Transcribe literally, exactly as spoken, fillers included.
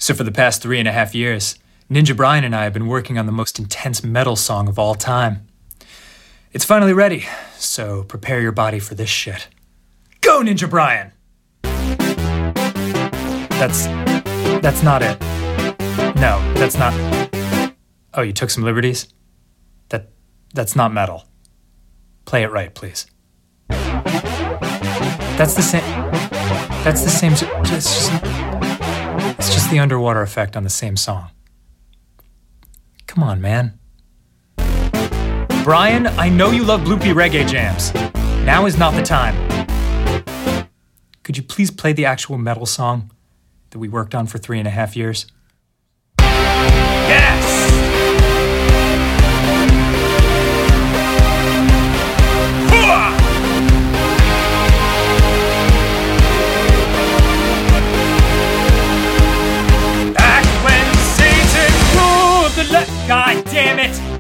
So for the past three and a half years, Ninja Brian and I have been working on the most intense metal song of all time. It's finally ready, so prepare your body for this shit. Go, Ninja Brian! That's... that's not it. No, that's not... Oh, you took some liberties? That... that's not metal. Play it right, please. That's the same... That's the same... It's just... It's just the underwater effect on the same song. Come on, man. Brian, I know you love bloopy reggae jams. Now is not the time. Could you please play the actual metal song that we worked on for three and a half years? Yes! Back when Satan ruled the le- God damn it!